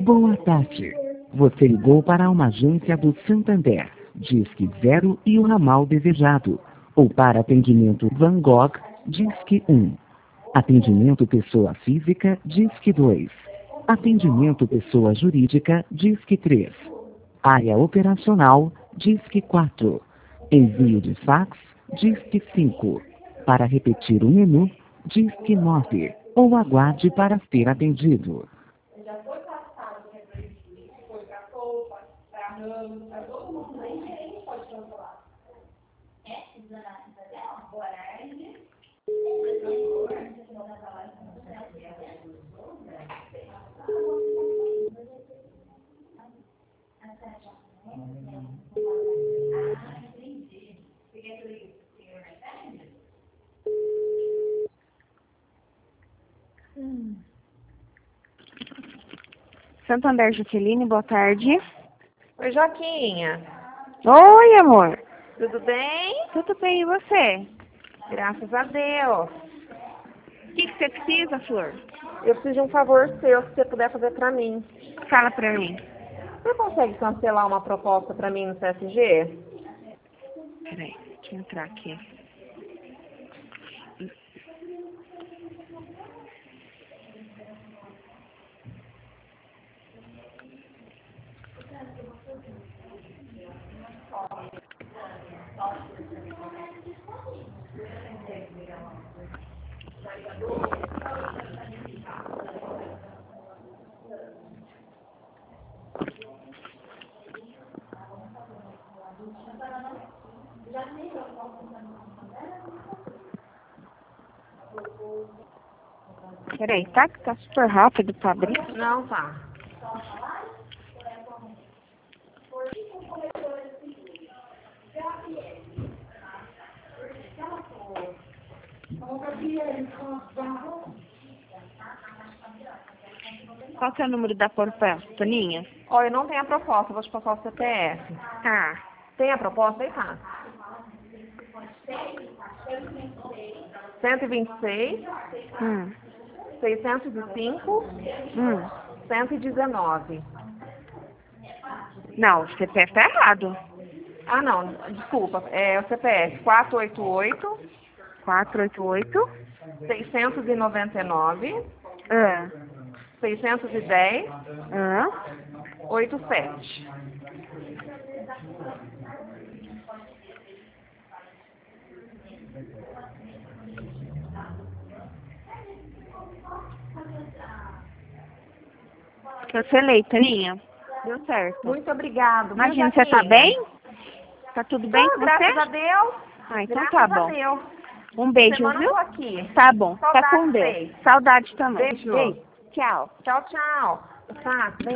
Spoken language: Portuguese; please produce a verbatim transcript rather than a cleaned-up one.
Boa tarde. Você ligou para uma agência do Santander, Disque Zero e o ramal desejado. Ou para atendimento Van Gogh, Disque um. Atendimento pessoa física, Disque dois. Atendimento pessoa jurídica, Disque três. Área operacional, Disque quatro. Envio de fax, Disque cinco. Para repetir o menu, Disque nove. Ou aguarde para ser atendido. Já foi passado, né, para ele, foi para a roupa, para a rama, para todo mundo aí, a gente pode cancelar. É, Isabel, boa tarde. Ah, entendi. Você quer que eu ligue para o senhor mais tarde? Hum. Santander Jusceline, boa tarde. Oi, Joaquinha. Oi, amor. Tudo bem? Tudo bem, e você? Graças a Deus. O que, que você precisa, Flor? Eu preciso de um favor seu, se você puder fazer pra mim. Fala pra mim. Você consegue cancelar uma proposta pra mim no C S G? Peraí, deixa eu entrar aqui. Peraí, tá? Que tá super rápido pra abrir. Não, tá. Qual que é o número da proposta, Toninha? Olha, não tem a proposta, eu vou te passar o C P F. Tá. Tem a proposta? Aí tá. cento e vinte e seis, Hum. seiscentos e cinco, Hum. cento e dezenove. Não, o C P F tá errado. Ah, não, desculpa. É o C P F quatro oito oito, quatro oito oito. seiscentos e noventa e nove, Ah. seiscentos e dez, Ah. oitenta e sete. Cancelei, Toninha. Deu certo. Muito obrigado. viu, Imagina, você tá Joaquinha? bem? Tá tudo bem Ah, com graças a você? Deus. Ah, então Graças tá a bom. Deus. Um beijo, Semana eu viu? tô aqui. Tá bom. Fica Saudade, com Deus. beijo. Saudade também. Beijo. Beijo. Tchau. Tchau, tchau. Tá, beijo.